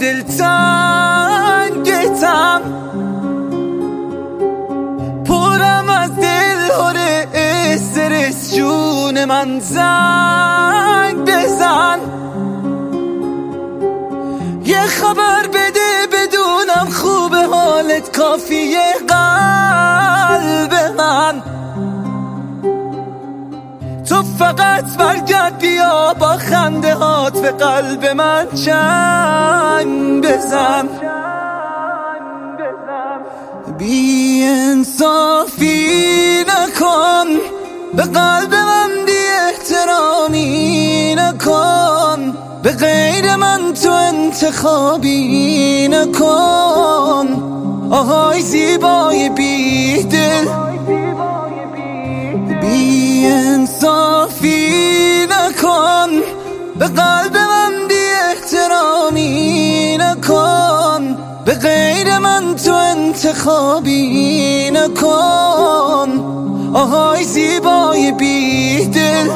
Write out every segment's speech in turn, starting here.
دلتنگتم، پرم از دل هره استرس، جون من زنگ بزن، یه خبر بده بدونم خوبه حالت، کافیه قلب من. تو فقط برگرد بیا با خنده هات به قلب من چنگ بزن. بی انصافی نکن، به قلب من بی احترامی نکن، به غیر من تو انتخابی نکن. آهای زیبای بی دل، بی انصافی نکن، به قلب من بی احترامی نکن، به غیر من تو انتخابی نکن. آهای زیبای بی دل،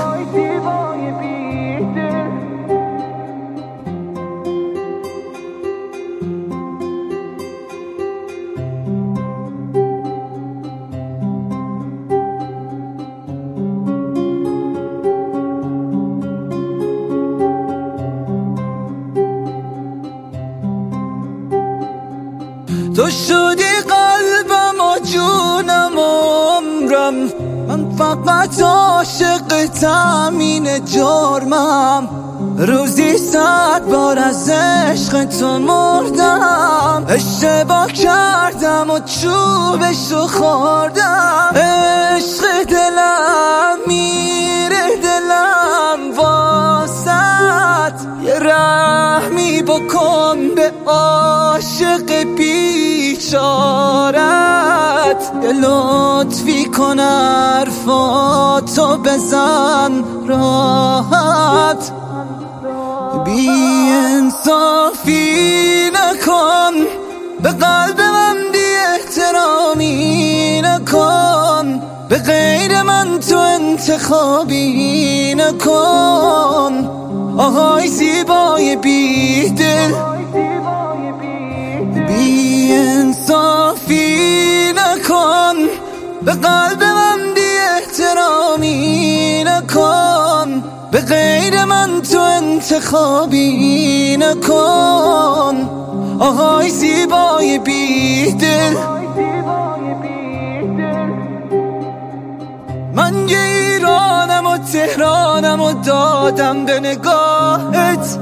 تو شدی قلبم و جونم و عمرم، من فقط عاشقتم، این جرمم. روزی 100 بار از عشق تو مردم، اشتباه کردم و چوبشو خوردم. عشق دلم میره دلم واسط، یه رحمی بکن به عاشق بیچارت، یه لطفی کن حرفاتو بزن راحت. بی انصافی نکن، به قلب من بی احترامی نکن، به غیر من تو انتخابی نکن. آهای زیبای بی دل، بی انصافی نکن، به قلب من بی احترامی نکن، به غیر من تو انتخابی نکن. آهای زیبای بی دل، من یه ایرانم و تهرانم و دادم به نگاهت.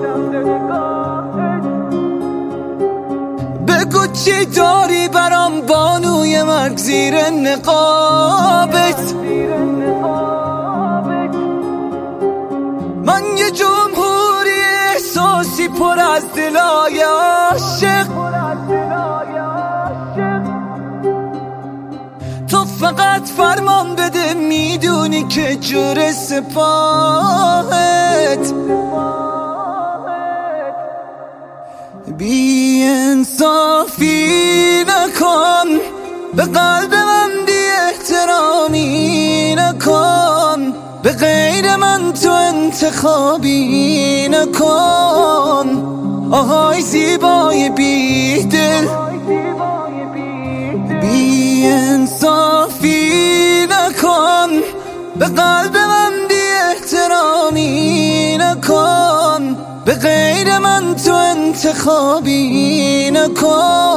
بگو چی داری برام بانوی مرگ زیر نقابت. من یه جمهوری احساسی پر از دلای عاشق، تو فقط فرمان بده میدونی که جور سپاهت. بی انصافی نکن، به قلب من بی احترامی نکن، به غیر من تو انتخابی نکن. آهای زیبای بی دل، بی انصافی نکن، به قلب من بی احترامی نکن، به غیر من تو انتخابی نکن.